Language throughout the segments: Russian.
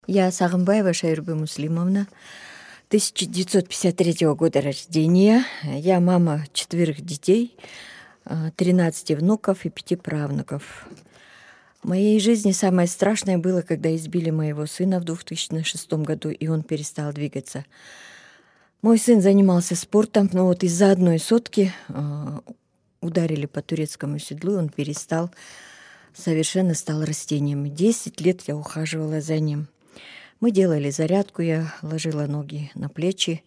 Я Сагымбаева Шайрубы Муслимовна, 1953 года рождения. Я мама 4 детей, 13 внуков и 5 правнуков. В моей жизни самое страшное было, когда избили моего сына в 2006 году, и он перестал двигаться. Мой сын занимался спортом, но вот из-за одной сотки ударили по турецкому седлу, и он перестал, совершенно стал растением. 10 лет я ухаживала за ним. Мы делали зарядку, я ложила ноги на плечи,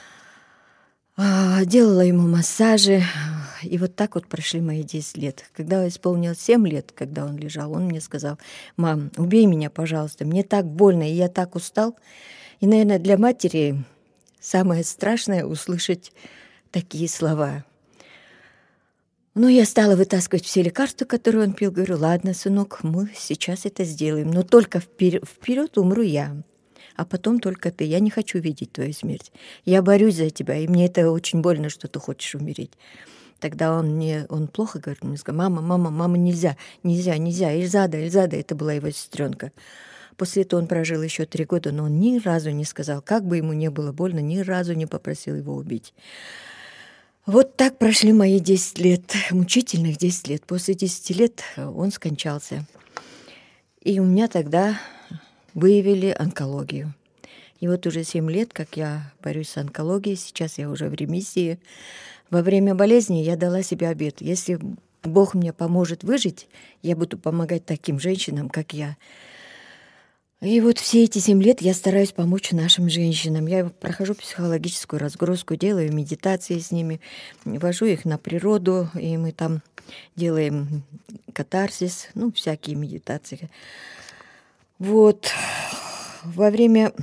делала ему массажи. И вот так вот прошли мои 10 лет. Когда исполнилось 7 лет, когда он лежал, он мне сказал: «Мам, убей меня, пожалуйста, мне так больно, и я так устал». И, наверное, для матери самое страшное — услышать такие слова. Но я стала вытаскивать все лекарства, которые он пил. Говорю: ладно, сынок, мы сейчас это сделаем, но только вперед умру я, а потом только ты. Я не хочу видеть твою смерть. Я борюсь за тебя, и мне это очень больно, что ты хочешь умереть. Тогда он плохо говорит, мне сказал: мама, нельзя, Эльзада, это была его сестренка. После этого он прожил еще 3 года, но он ни разу не сказал, как бы ему не было больно, ни разу не попросил его убить. Вот так прошли мои 10 лет, мучительных 10 лет. После 10 лет он скончался. И у меня тогда выявили онкологию. И вот уже 7 лет, как я борюсь с онкологией, сейчас я уже в ремиссии. Во время болезни я дала себе обет: если Бог мне поможет выжить, я буду помогать таким женщинам, как я. И вот все эти 7 лет я стараюсь помочь нашим женщинам. Я прохожу психологическую разгрузку, делаю медитации с ними, вожу их на природу, и мы там делаем катарсис, всякие медитации. Вот. Во время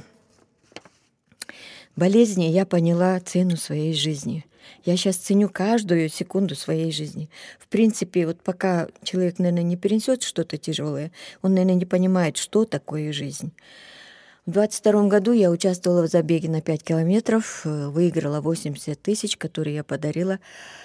болезни я поняла цену своей жизни. Я сейчас ценю каждую секунду своей жизни. В принципе, вот пока человек, наверное, не перенесет что-то тяжелое, он, наверное, не понимает, что такое жизнь. В 22 году я участвовала в забеге на 5 километров, выиграла 80 тысяч, которые я подарила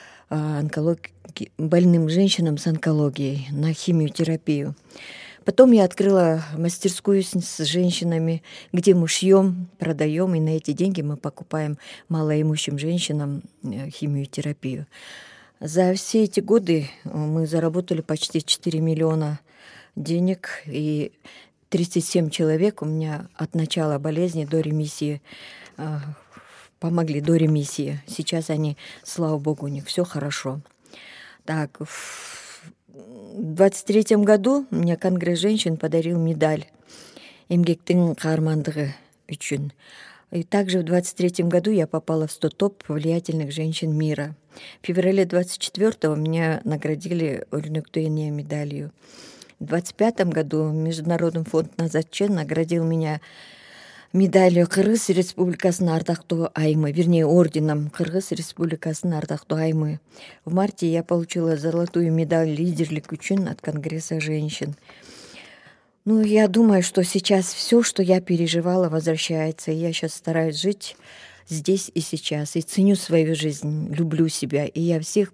больным женщинам с онкологией на химиотерапию. Потом я открыла мастерскую с женщинами, где мы шьем, продаем, и на эти деньги мы покупаем малоимущим женщинам химиотерапию. За все эти годы мы заработали почти 4 миллиона денег, и 37 человек у меня от начала болезни до ремиссии помогли до ремиссии. Сейчас они, слава богу, у них все хорошо. Так, в 23 году мне Конгресс женщин подарил медаль «Эмгектің қармандығы үшін». И также в 23 году я попала в 100 топ влиятельных женщин мира. В феврале 24-го меня наградили Өрнөктөйне медалью. В 25 году Международный фонд Назатче наградил меня медалью Кыргыз Республикасының Ардактуу Аймы, вернее, орденом Кыргыз Республикасының Ардактуу Аймы. В марте я получила золотую медаль «Лидерлик үшін» от Конгресса женщин. Я думаю, что сейчас все, что я переживала, возвращается. И я сейчас стараюсь жить здесь и сейчас. И ценю свою жизнь, люблю себя. И я всех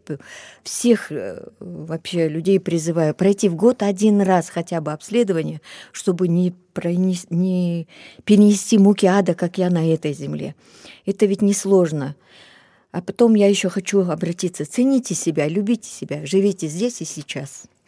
вообще людей призываю пройти в год 1 раз хотя бы обследование, чтобы не перенести муки ада, как я на этой земле. Это ведь несложно. А потом я еще хочу обратиться: цените себя, любите себя, живите здесь и сейчас.